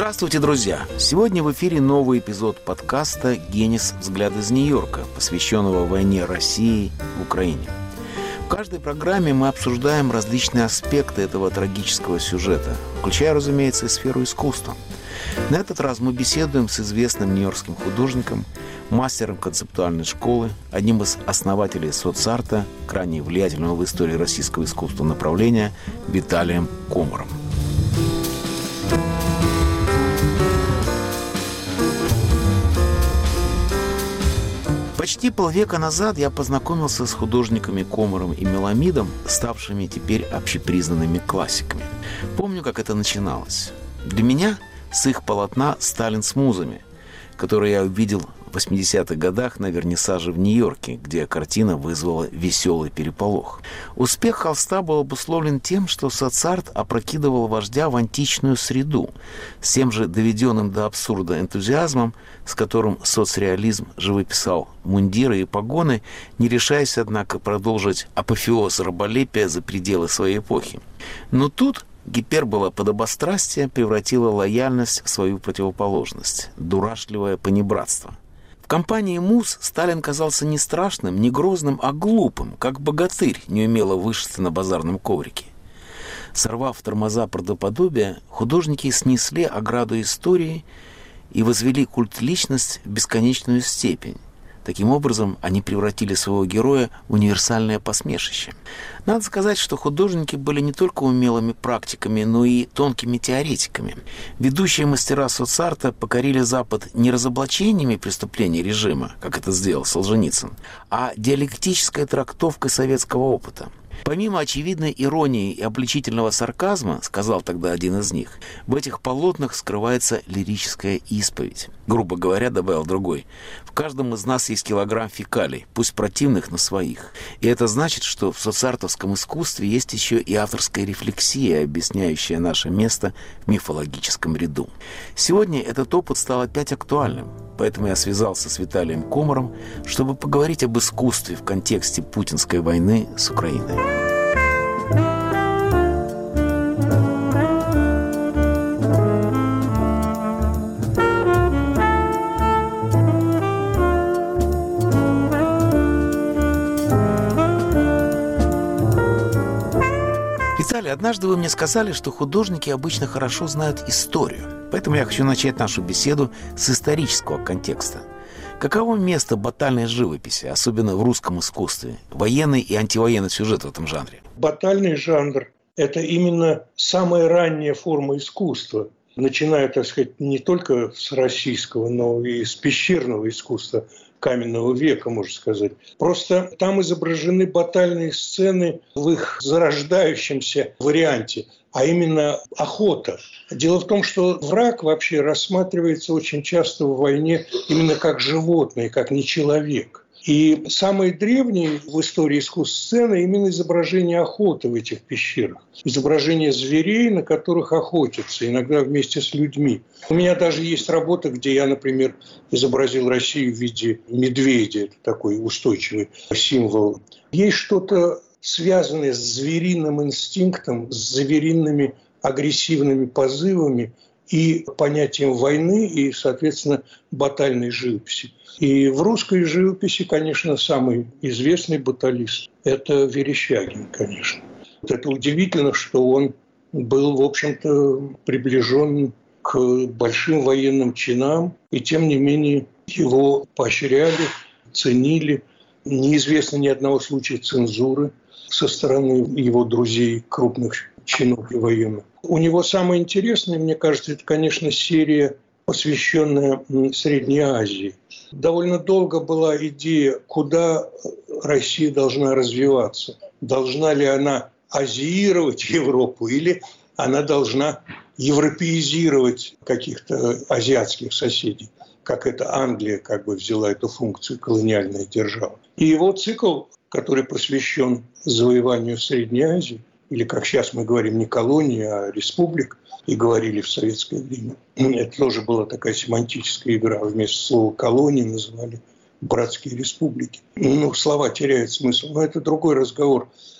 Здравствуйте, друзья! Сегодня в эфире новый эпизод подкаста «Генис. Взгляд из Нью-Йорка», посвященного войне России в Украине. В каждой программе мы обсуждаем различные аспекты этого трагического сюжета, включая, разумеется, и сферу искусства. На этот раз мы беседуем с известным нью-йоркским художником, мастером концептуальной школы, одним из основателей соцарта, крайне влиятельного в истории российского искусства направления Виталием Комаром. Почти полвека назад я познакомился с художниками Комаром и Меламидом, ставшими теперь общепризнанными классиками. Помню, как это начиналось. Для меня с их полотна «Сталин с музами», которое я увидел в 80-х годах на вернисаже в Нью-Йорке, где картина вызвала веселый переполох. Успех холста был обусловлен тем, что соцарт опрокидывал вождя в античную среду, с тем же доведенным до абсурда энтузиазмом, с которым соцреализм живописал мундиры и погоны, не решаясь, однако, продолжить апофеоз раболепия за пределы своей эпохи. Но тут гипербола подобострастия превратила лояльность в свою противоположность – дурашливое понебратство. В компании муз Сталин казался не страшным, не грозным, а глупым, как богатырь, неумело вышиться на базарном коврике. Сорвав тормоза правдоподобия, художники снесли ограду истории и возвели культ личности в бесконечную степень. Таким образом, они превратили своего героя в универсальное посмешище. Надо сказать, что художники были не только умелыми практиками, но и тонкими теоретиками. Ведущие мастера соцарта покорили Запад не разоблачениями преступлений режима, как это сделал Солженицын, а диалектической трактовкой советского опыта. Помимо очевидной иронии и обличительного сарказма, сказал тогда один из них, в этих полотнах скрывается лирическая исповедь. Грубо говоря, добавил другой, в каждом из нас есть килограмм фекалий, пусть противных, но своих. И это значит, что в соцартовском искусстве есть еще и авторская рефлексия, объясняющая наше место в мифологическом ряду. Сегодня этот опыт стал опять актуальным, поэтому я связался с Виталием Комаром, чтобы поговорить об искусстве в контексте путинской войны с Украиной. Виталий, однажды вы мне сказали, что художники обычно хорошо знают историю. Поэтому я хочу начать нашу беседу с исторического контекста. Каково место батальной живописи, особенно в русском искусстве? Военный и антивоенный сюжет в этом жанре. Батальный жанр – это именно самая ранняя форма искусства, начиная, так сказать, не только с российского, но и с пещерного искусства каменного века, можно сказать. Просто там изображены батальные сцены в их зарождающемся варианте, а именно охота. Дело в том, что враг вообще рассматривается очень часто в войне именно как животное, как не человек. И самые древние в истории искусств сцены именно изображение охоты в этих пещерах. Изображение зверей, на которых охотятся, иногда вместе с людьми. У меня даже есть работа, где я, например, изобразил Россию в виде медведя. Это такой устойчивый символ. Есть что-то связанное с звериным инстинктом, с звериными агрессивными позывами и понятием войны, и, соответственно, батальной живописи. И в русской живописи, конечно, самый известный баталист – это Верещагин, конечно. Это удивительно, что он был, в общем-то, приближен к большим военным чинам, и тем не менее его поощряли, ценили. Неизвестно ни одного случая цензуры со стороны его друзей, крупных чинов и военных. У него самое интересное, мне кажется, это, конечно, серия, посвященная Средней Азии. Довольно долго была идея, куда Россия должна развиваться. Должна ли она азиировать Европу или она должна европеизировать каких-то азиатских соседей, как это Англия как бы взяла эту функцию, колониальная держава. И его цикл, который посвящен завоеванию Средней Азии, или, как сейчас мы говорим, не колонии, а республик, и говорили в советское время. Это тоже была такая семантическая игра. Вместо слова «колонии» называли «братские республики». Слова теряют смысл, но это другой разговор.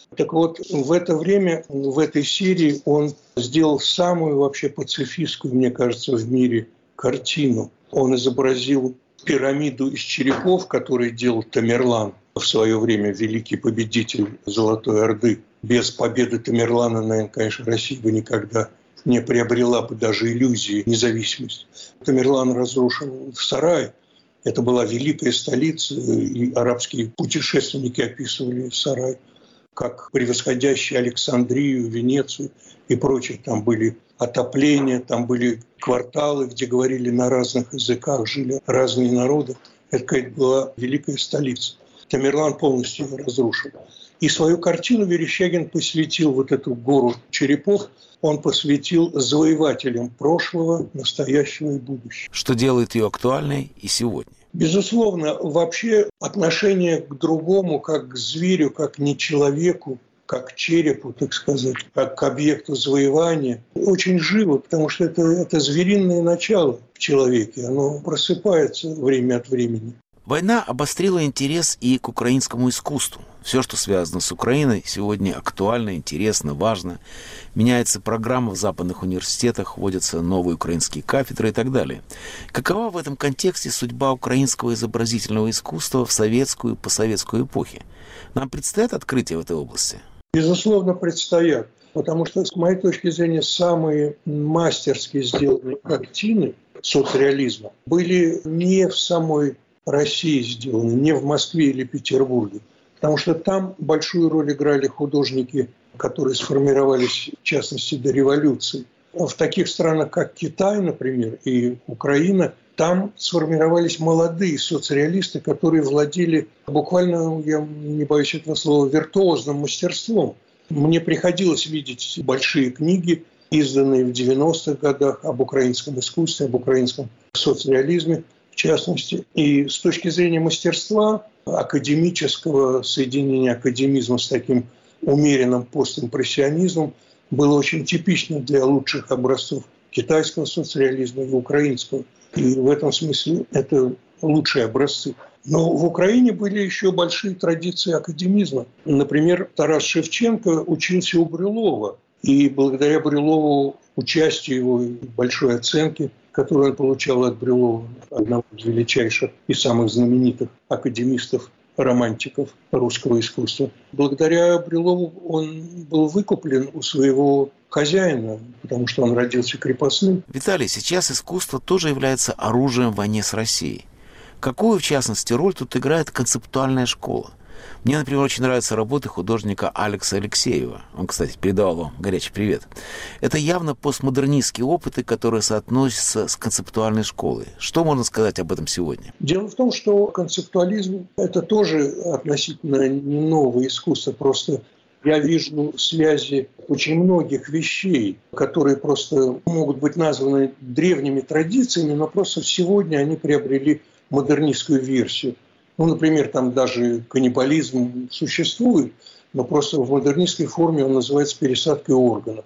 Так вот, в это время, в этой серии он сделал самую вообще пацифистскую, мне кажется, в мире картину. Он изобразил пирамиду из черепов, которую делал Тамерлан, в свое время великий победитель Золотой Орды. Без победы Тамерлана, наверное, конечно, Россия бы никогда не приобрела бы даже иллюзии независимости. Тамерлан разрушил Сарай. Это была великая столица, и арабские путешественники описывали Сарай как превосходящий Александрию, Венецию и прочее. Там были отопления, там были кварталы, где говорили на разных языках, жили разные народы. Это была великая столица. Тамерлан полностью ее разрушил. И свою картину Верещагин посвятил, вот эту гору черепов, он посвятил завоевателям прошлого, настоящего и будущего. Что делает ее актуальной и сегодня? Безусловно, вообще отношение к другому, как к зверю, как не человеку, как к черепу, так сказать, как к объекту завоевания, очень живо, потому что это звериное начало в человеке, оно просыпается время от времени. Война обострила интерес и к украинскому искусству. Все, что связано с Украиной, сегодня актуально, интересно, важно. Меняется программа в западных университетах, вводятся новые украинские кафедры и так далее. Какова в этом контексте судьба украинского изобразительного искусства в советскую и постсоветскую эпохи? Нам предстоят открытия в этой области? Безусловно, предстоят. Потому что, с моей точки зрения, самые мастерски сделанные картины соцреализма были не в самой России сделаны, не в Москве или Петербурге. Потому что там большую роль играли художники, которые сформировались, в частности, до революции. В таких странах, как Китай, например, и Украина, там сформировались молодые соцреалисты, которые владели буквально, я не боюсь этого слова, виртуозным мастерством. Мне приходилось видеть большие книги, изданные в 90-х годах, об украинском искусстве, об украинском соцреализме, в частности. И с точки зрения мастерства, академического соединения академизма с таким умеренным постимпрессионизмом было очень типично для лучших образцов китайского соцреализма и украинского. И в этом смысле это лучшие образцы. Но в Украине были еще большие традиции академизма. Например, Тарас Шевченко учился у Брюлова. И благодаря Брюлову, участию его, большой оценке, которую он получал от Брюлова, одного из величайших и самых знаменитых академистов, романтиков русского искусства. Благодаря Брюлову он был выкуплен у своего хозяина, потому что он родился крепостным. Виталий, сейчас искусство тоже является оружием в войне с Россией. Какую, в частности, роль тут играет концептуальная школа? Мне, например, очень нравятся работы художника Алекса Алексеева. Он, кстати, передавал вам горячий привет. Это явно постмодернистские опыты, которые соотносятся с концептуальной школой. Что можно сказать об этом сегодня? Дело в том, что концептуализм – это тоже относительно не новое искусство. Просто я вижу связи очень многих вещей, которые просто могут быть названы древними традициями, но просто сегодня они приобрели модернистскую версию. Ну, например, там даже каннибализм существует, но просто в модернистской форме он называется пересадкой органов.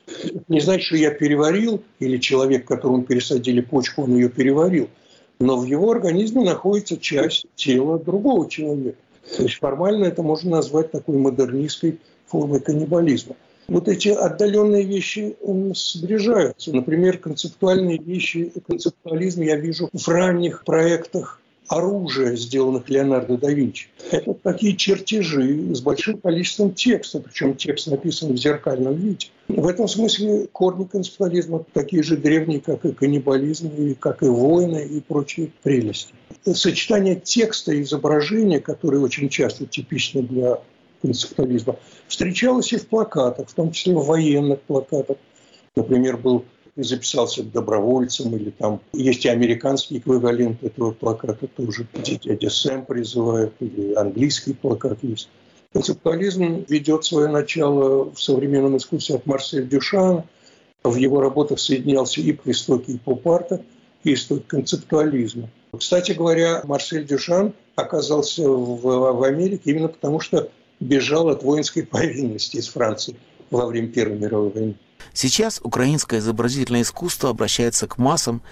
Не значит, что я переварил, или человек, которому пересадили почку, он ее переварил, но в его организме находится часть тела другого человека. То есть формально это можно назвать такой модернистской формой каннибализма. Вот эти отдаленные вещи сближаются. Например, концептуальные вещи, концептуализм я вижу в ранних проектах оружия, сделанных Леонардо да Винчи. Это такие чертежи с большим количеством текста, причем текст написан в зеркальном виде. В этом смысле корни концептуализма такие же древние, как и каннибализм, и как и войны, и прочие прелести. Сочетание текста и изображения, которые очень часто типичны для концептуализма, встречалось и в плакатах, в том числе в военных плакатах. Например, был записался добровольцем, или там есть и американский эквивалент этого плаката тоже, где дядя Сэм призывает, или английский плакат есть. Концептуализм ведет свое начало в современном искусстве от Марселя Дюшана. В его работах соединялся и истоки и поп-арта, и истоки концептуализма. Кстати говоря, Марсель Дюшан оказался в Америке именно потому, что бежал от воинской повинности из Франции во время Первой мировой войны. Сейчас украинское изобразительное искусство обращается к массам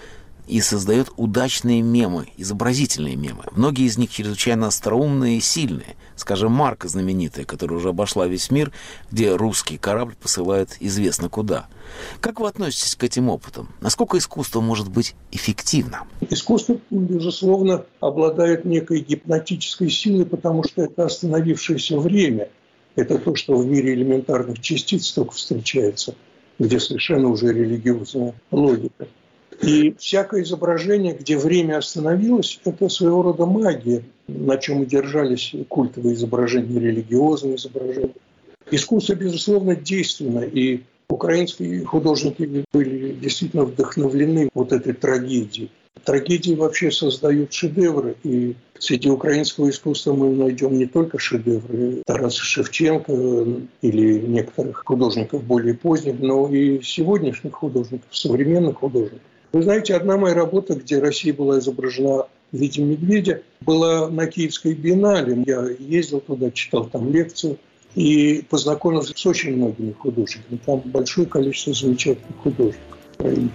и создает удачные мемы, изобразительные мемы. Многие из них чрезвычайно остроумные и сильные. Скажем, «Марка» знаменитая, которая уже обошла весь мир, где русский корабль посылает известно куда. Как вы относитесь к этим опытам? Насколько искусство может быть эффективно? Искусство, безусловно, обладает некой гипнотической силой, потому что это остановившееся время. Это то, что в мире элементарных частиц только встречается, где совершенно уже религиозная логика. И всякое изображение, где время остановилось, это своего рода магия, на чем и держались культовые изображения, религиозные изображения. Искусство, безусловно, действенно, и украинские художники были действительно вдохновлены вот этой трагедией. Трагедии вообще создают шедевры, и среди украинского искусства мы найдем не только шедевры Тараса Шевченко или некоторых художников более поздних, но и сегодняшних художников, современных художников. Вы знаете, одна моя работа, где Россия была изображена в виде медведя, была на Киевской биеннале. Я ездил туда, читал там лекцию и познакомился с очень многими художниками. Там большое количество замечательных художников.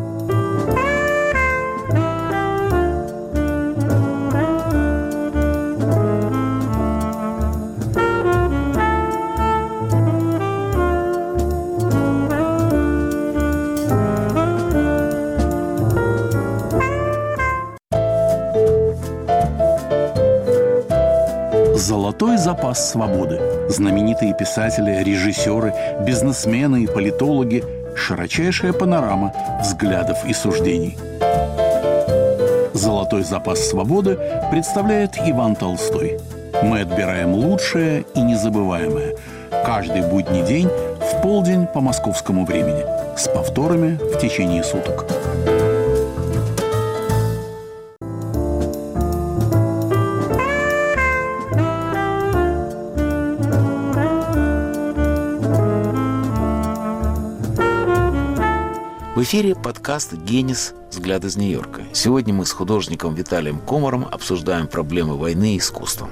Золотой запас свободы. Знаменитые писатели, режиссеры, бизнесмены и политологи. Широчайшая панорама взглядов и суждений. Золотой запас свободы представляет Иван Толстой. Мы отбираем лучшее и незабываемое. Каждый будний день в полдень по московскому времени. С повторами в течение суток. В эфире подкаст «Генис. Взгляд из Нью-Йорка». Сегодня мы с художником Виталием Комаром обсуждаем проблемы войны и искусства.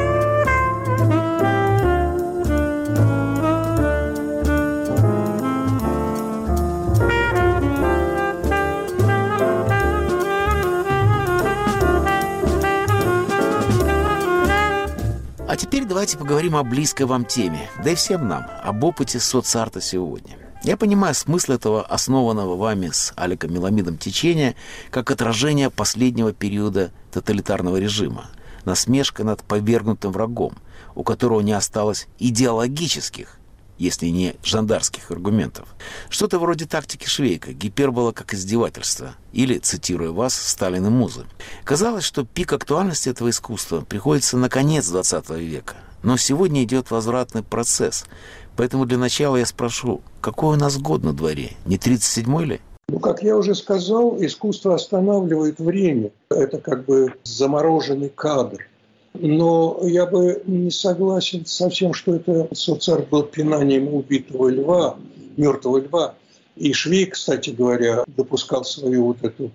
А теперь давайте поговорим о близкой вам теме, да и всем нам, об опыте соцарта сегодня. Я понимаю смысл этого основанного вами с Аликом Меламидом течения как отражение последнего периода тоталитарного режима, насмешка над повергнутым врагом, у которого не осталось идеологических, если не жандарских аргументов. Что-то вроде тактики Швейка, гипербола как издевательство, или, цитируя вас, Сталин и музы. Казалось, что пик актуальности этого искусства приходится на конец XX века, но сегодня идет возвратный процесс. Поэтому для начала я спрошу, какой у нас год на дворе? Не 37-й ли? Как я уже сказал, искусство останавливает время. Это как бы замороженный кадр. Но я бы не согласен совсем, что это соцарт был пинанием убитого льва, мертвого льва. И Швейк, кстати говоря, допускал свою вот эту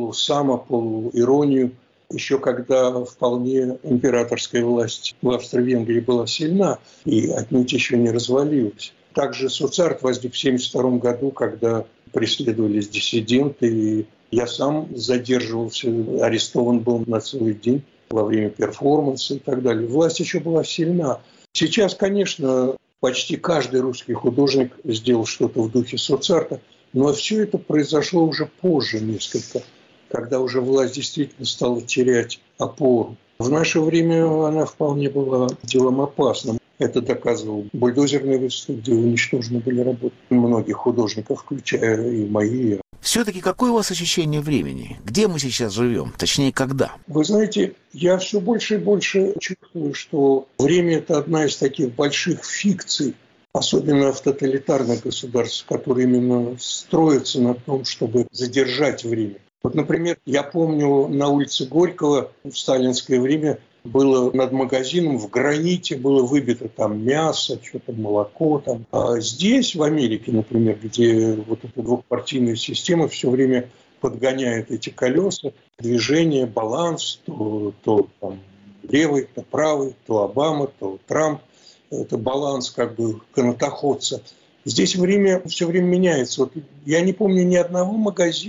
полуиронию, еще когда вполне императорская власть в Австро-Венгрии была сильна и отнюдь еще не развалилась. Также соцарт возник в 1972 году, когда преследовались диссиденты, и я сам задерживался, арестован был на целый день во время перформанса и так далее. Власть еще была сильна. Сейчас, конечно, почти каждый русский художник сделал что-то в духе соцарта, но все это произошло уже позже несколько, когда уже власть действительно стала терять опору. В наше время она вполне была делом опасным. Это доказывал бульдозерный выставка, где уничтожены были работы многих художников, включая и мои. Все-таки какое у вас ощущение времени? Где мы сейчас живем? Точнее, когда? Вы знаете, я все больше и больше чувствую, что время – это одна из таких больших фикций, особенно в тоталитарных государствах, которые именно строятся на том, чтобы задержать время. Вот, например, я помню, на улице Горького в сталинское время было над магазином в граните было выбито там мясо, что-то молоко там. А здесь, в Америке, например, где вот эта двухпартийная система все время подгоняет эти колеса, движение, баланс, то там левый, то правый, то Обама, то Трамп. Это баланс как бы канатоходца. Здесь время все время меняется. Вот я не помню ни одного магазина,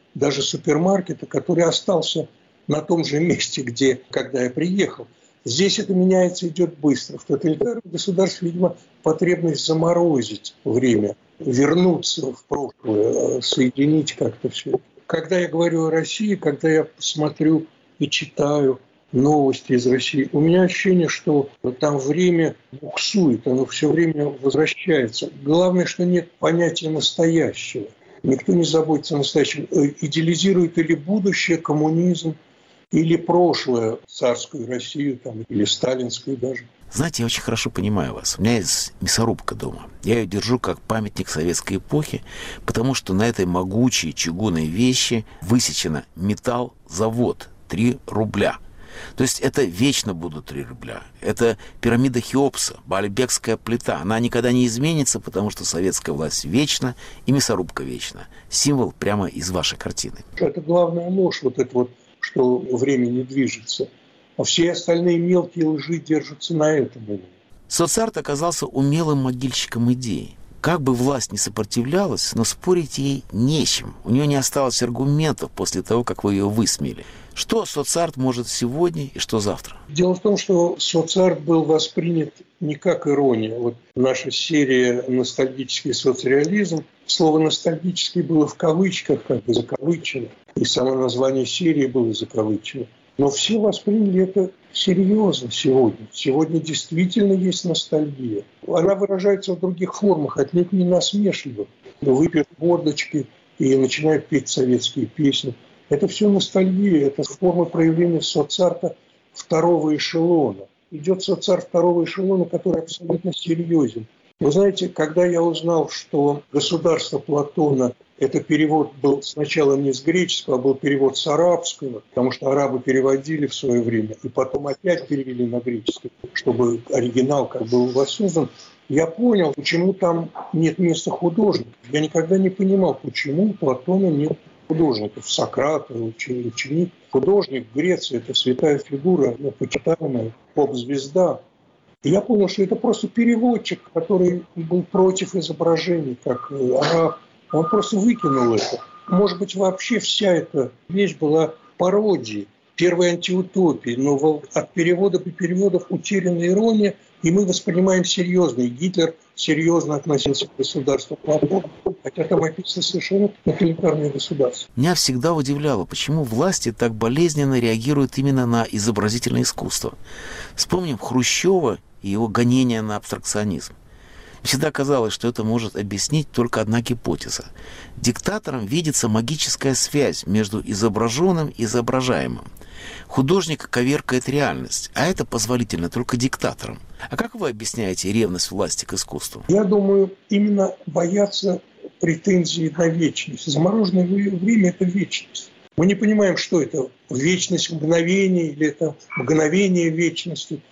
даже супермаркета, который остался на том же месте, где, когда я приехал. Здесь это меняется, идет быстро. В тоталитарном государстве, видимо, потребность заморозить время, вернуться в прошлое, соединить как-то все. Когда я говорю о России, когда я смотрю и читаю новости из России, у меня ощущение, что там время буксует, оно все время возвращается. Главное, что нет понятия настоящего. Никто не заботится о настоящем. Идеализирует или будущее, коммунизм, или прошлое, царскую Россию, там, или сталинскую даже. Знаете, я очень хорошо понимаю вас. У меня есть мясорубка дома. Я ее держу как памятник советской эпохи, потому что на этой могучей чугунной вещи высечено металл-завод 3 рубля. То есть это вечно будут 3 рубля. Это пирамида Хеопса, Баальбекская плита. Она никогда не изменится, потому что советская власть вечна и мясорубка вечна. Символ прямо из вашей картины. Это главная ложь, вот это вот, что время не движется. А все остальные мелкие лжи держатся на этом. Соцарт оказался умелым могильщиком идей. Как бы власть не сопротивлялась, но спорить ей нечем. У нее не осталось аргументов после того, как вы ее высмеяли. Что соцарт может сегодня и что завтра? Дело в том, что соцарт был воспринят не как ирония. Вот наша серия «Ностальгический соцреализм». Слово «ностальгический» было в кавычках, как бы закавычено. И само название серии было закавычено. Но все восприняли это серьезно сегодня. Сегодня действительно есть ностальгия. Она выражается в других формах, отнюдь не насмешливо. Выпьют водочки и начинают петь советские песни. Это все ностальгия, это форма проявления соцарта второго эшелона. Идет соцарт второго эшелона, который абсолютно серьезен. Вы знаете, когда я узнал, что «Государство Платона» это перевод был сначала не с греческого, а был перевод с арабского, потому что арабы переводили в свое время, и потом опять перевели на греческий, чтобы оригинал как бы был воссоздан, я понял, почему там нет места художников. Я никогда не понимал, почему у Платона нет художников. Сократа, ученик. Художник в Греции – это святая фигура, почитаемая поп-звезда. И я понял, что это просто переводчик, который был против изображений, как араб. Он просто выкинул это. Может быть, вообще вся эта вещь была пародией, первой антиутопией, но от перевода по переводов утеряна ирония, и мы воспринимаем серьезно. И Гитлер серьезно относился к государству Платона, хотя там описано совершенно тоталитарное государство. Меня всегда удивляло, почему власти так болезненно реагируют именно на изобразительное искусство. Вспомним Хрущева и его гонения на абстракционизм. Всегда казалось, что это может объяснить только одна гипотеза. Диктатором видится магическая связь между изображенным и изображаемым. Художник коверкает реальность, а это позволительно только диктаторам. А как вы объясняете ревность власти к искусству? Я думаю, именно боятся претензий на вечность. Замороженное время – это вечность. Мы не понимаем, что это вечность мгновения или это мгновение вечности.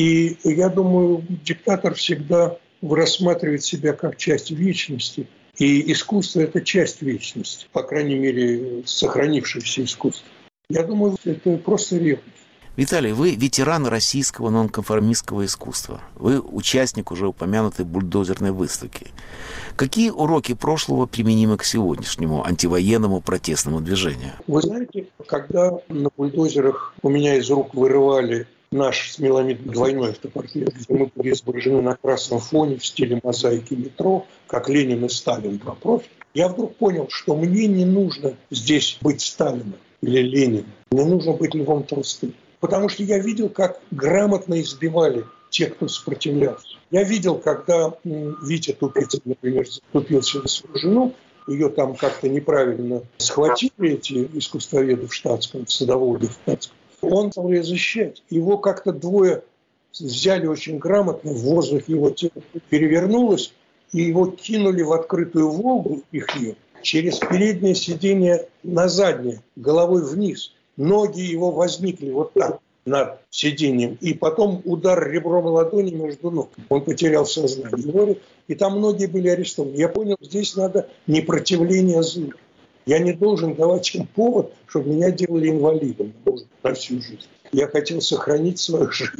И я думаю, диктатор всегда рассматривает себя как часть вечности. И искусство – это часть вечности, по крайней мере, сохранившееся искусство. Я думаю, это просто ревность. Виталий, вы ветеран российского нонконформистского искусства. Вы участник уже упомянутой бульдозерной выставки. Какие уроки прошлого применимы к сегодняшнему антивоенному протестному движению? Вы знаете, когда на бульдозерах у меня из рук вырывали наш с Меламидом двойной автопортрет, где мы были изображены на красном фоне в стиле мозаики метро, как Ленин и Сталин, два профиля, я вдруг понял, что мне не нужно здесь быть Сталиным или Лениным. Мне нужно быть Львом Толстым. Потому что я видел, как грамотно избивали те, кто сопротивлялся. Я видел, когда Витя Тупицын, например, заступился за свою жену, ее там как-то неправильно схватили, эти искусствоведы в штатском, садоводы в штатском. Он стал ее защищать. Его как-то двое взяли очень грамотно, в воздухе его тело перевернулось, и его кинули в открытую Волгу, их ее, через переднее сиденье на заднее, головой вниз. Ноги его возникли вот так над сиденьем, и потом удар ребром ладони между ног. Он потерял сознание. И там многие были арестованы. Я понял, здесь надо непротивление злу. Я не должен давать им повод, чтобы меня делали инвалидом на всю жизнь. Я хотел сохранить свою жизнь.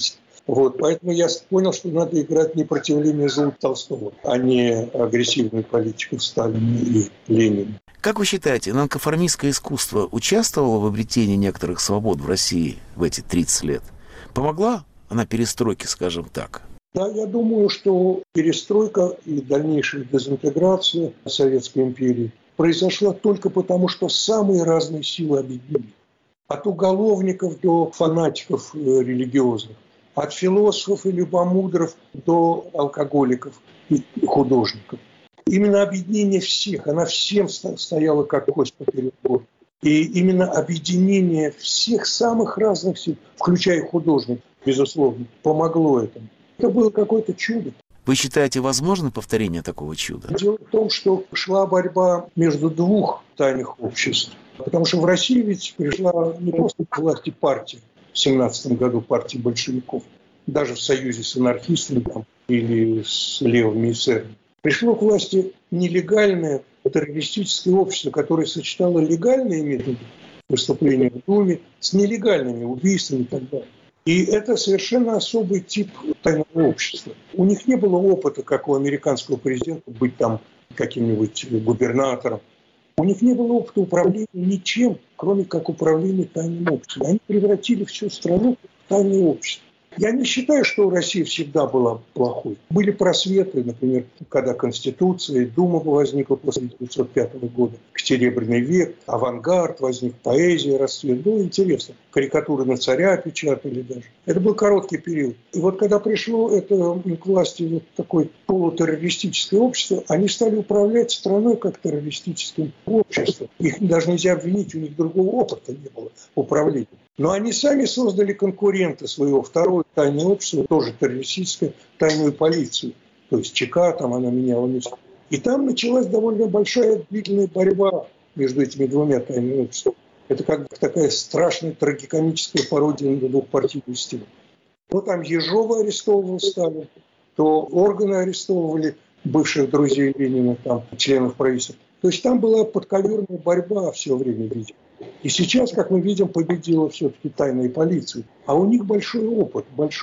Вот, поэтому я понял, что надо играть непротивление злу Толстого, а не агрессивную политику Сталина и Ленина. Как вы считаете, нонконформистское искусство участвовало в обретении некоторых свобод в России в эти 30 лет? Помогла она перестройке, скажем так? Да, я думаю, что перестройка и дальнейшая дезинтеграция Советской империи произошла только потому, что самые разные силы объединились. От уголовников до фанатиков религиозных, от философов и любомудров до алкоголиков и художников. Именно объединение всех, она всем стояла как кость поперек горла. И именно объединение всех самых разных сил, включая художников, безусловно, помогло этому. Это было какое-то чудо. Вы считаете, возможно повторение такого чуда? Дело в том, что шла борьба между двух тайных обществ. Потому что в России ведь пришла не просто к власти партия, в 1917 году партия большевиков, даже в союзе с анархистами там, или с левыми эсерами. Пришло к власти нелегальное террористическое общество, которое сочетало легальные методы выступления в Думе с нелегальными убийствами и так далее. И это совершенно особый тип тайного общества. У них не было опыта, как у американского президента, быть там каким-нибудь губернатором. У них не было опыта управления ничем, кроме как управления тайным обществом. Они превратили всю страну в тайное общество. Я не считаю, что Россия всегда была плохой. Были просветы, например, когда Конституция, Дума возникла после 1905 года, Серебряный век, авангард возник, поэзия, расцвет. Было интересно. Карикатуры на царя печатали даже. Это был короткий период. И вот когда пришло это к власти вот такое полутеррористическое общество, они стали управлять страной как террористическим обществом. Их даже нельзя обвинить, у них другого опыта не было управления. Но они сами создали конкурента своего, второе тайное общество, тоже террористическое, тайную полицию. То есть ЧК, там она меняла место. И там началась довольно большая длительная борьба между этими двумя тайными обществами. Это как бы такая страшная трагикомическая пародия на двухпартийную систему. То там Ежова арестовывал Сталин, то органы арестовывали бывших друзей Ленина, там, членов правительства. То есть там была подковерная борьба все время, видимо. И сейчас, как мы видим, победила все-таки тайная полиция. А у них большой опыт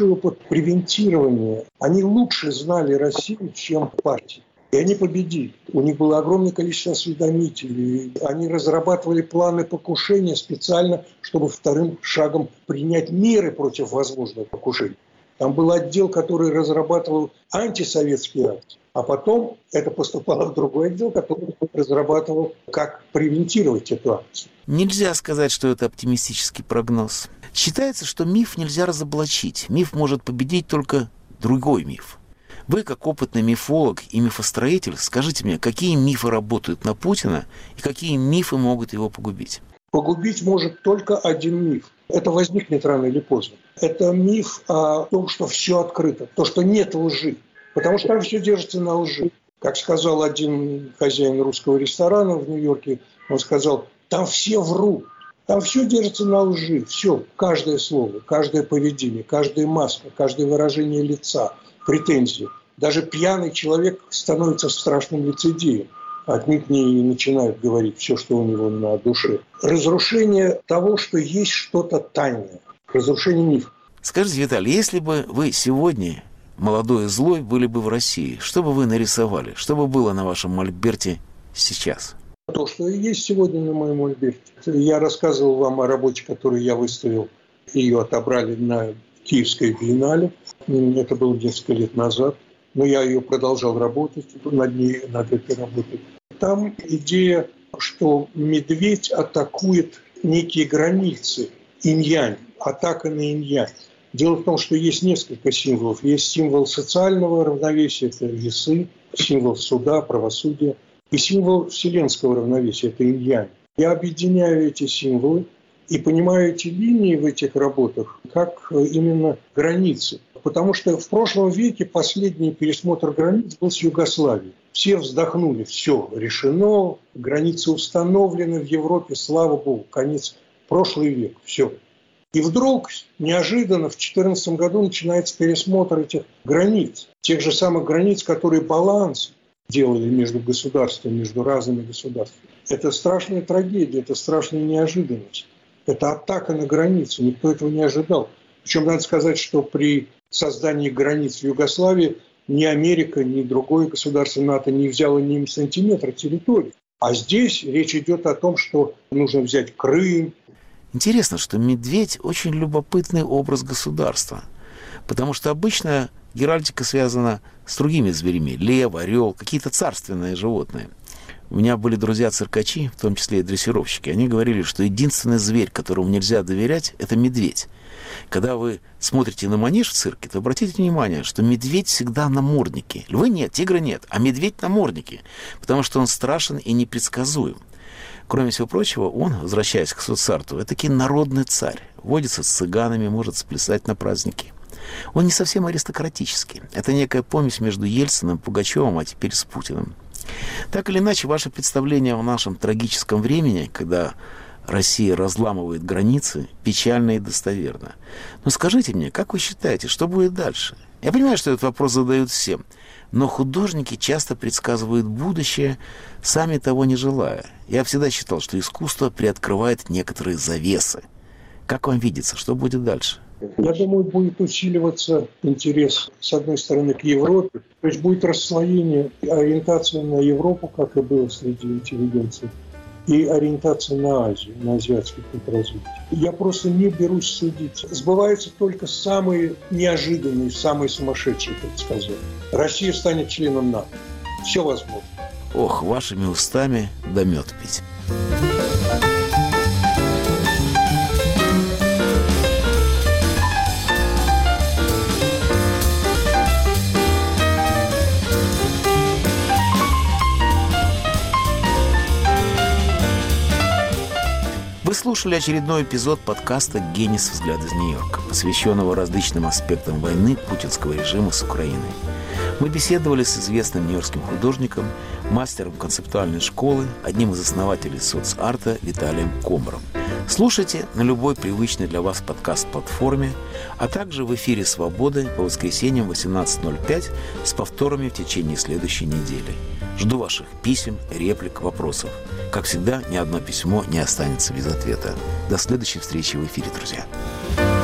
превентирования. Они лучше знали Россию, чем партии. И они победили. У них было огромное количество осведомителей. Они разрабатывали планы покушения специально, чтобы вторым шагом принять меры против возможного покушения. Там был отдел, который разрабатывал антисоветские акции. А потом это поступало в другой отдел, который разрабатывал, как превентировать эту акцию. Нельзя сказать, что это оптимистический прогноз. Считается, что миф нельзя разоблачить. Миф может победить только другой миф. Вы, как опытный мифолог и мифостроитель, скажите мне, какие мифы работают на Путина и какие мифы могут его погубить? Погубить может только один миф. Это возникнет рано или поздно. Это миф о том, что все открыто, то, что нет лжи. Потому что там все держится на лжи. Как сказал один хозяин русского ресторана в Нью-Йорке, он сказал, там все врут, там все держится на лжи. Все, каждое слово, каждое поведение, каждая маска, каждое выражение лица, претензии. Даже пьяный человек становится страшным лицедеем. Отнюдь не начинают говорить все, что у него на душе. Разрушение того, что есть что-то тайное. Разрушение мифа. Скажите, Виталий, если бы вы сегодня, молодой и злой, были бы в России, что бы вы нарисовали? Что бы было на вашем мольберте сейчас? То, что и есть сегодня на моем мольберте. Я рассказывал вам о работе, которую я выставил. Ее отобрали на Киевской биеннале. Это было несколько лет назад. Но я ее продолжал работать над этой работой. Там идея, что медведь атакует некие границы, инь-янь, атака на инь-янь. Дело в том, что есть несколько символов. Есть символ социального равновесия, это весы, символ суда, правосудия, и символ вселенского равновесия, это инь-янь. Я объединяю эти символы и понимаю эти линии в этих работах как именно границы. Потому что в прошлом веке последний пересмотр границ был с Югославией. Все вздохнули, все решено, границы установлены в Европе, слава богу, конец, прошлый век, все. И вдруг, неожиданно, в 2014 году начинается пересмотр этих границ, тех же самых границ, которые баланс делали между государствами, между разными государствами. Это страшная трагедия, это страшная неожиданность. Это атака на границу, никто этого не ожидал. Причем надо сказать, что при создании границ в Югославии ни Америка, ни другое государство НАТО не взяло ни сантиметра территории. А здесь речь идет о том, что нужно взять Крым. Интересно, что медведь – очень любопытный образ государства, потому что обычно геральдика связана с другими зверями – лев, орел, какие-то царственные животные. У меня были друзья-циркачи, в том числе и дрессировщики. Они говорили, что единственный зверь, которому нельзя доверять – это медведь. Когда вы смотрите на манеж в цирке, то обратите внимание, что медведь всегда намордники. Львы нет, тигры нет, а медведь намордники, потому что он страшен и непредсказуем. Кроме всего прочего, он, возвращаясь к Соцарту, это-таки народный царь. Водится с цыганами, может сплясать на праздники. Он не совсем аристократический. Это некая помесь между Ельциным, Пугачевым, а теперь с Путиным. Так или иначе, ваше представление о нашем трагическом времени, когда Россия разламывает границы, печально и достоверно. Но скажите мне, как вы считаете, что будет дальше? Я понимаю, что этот вопрос задают всем, но художники часто предсказывают будущее, сами того не желая. Я всегда считал, что искусство приоткрывает некоторые завесы. Как вам видится, что будет дальше? Я думаю, будет усиливаться интерес, с одной стороны, к Европе. То есть будет расслоение, ориентация на Европу, как и было среди интеллигенции, и ориентация на Азию, на азиатский путь развития. Я просто не берусь судить. Сбываются только самые неожиданные, самые сумасшедшие предсказания. Россия станет членом НАТО. Все возможно. Ох, вашими устами да мед пить. Вы слушали очередной эпизод подкаста «Генис. Взгляд из Нью-Йорка», посвященного различным аспектам войны путинского режима с Украиной. Мы беседовали с известным нью-йоркским художником, мастером концептуальной школы, одним из основателей соцарта Виталием Комаром. Слушайте на любой привычной для вас подкаст-платформе, а также в эфире «Свободы» по воскресеньям в 18:05 с повторами в течение следующей недели. Жду ваших писем, реплик, вопросов. Как всегда, ни одно письмо не останется без ответа. До следующей встречи в эфире, друзья.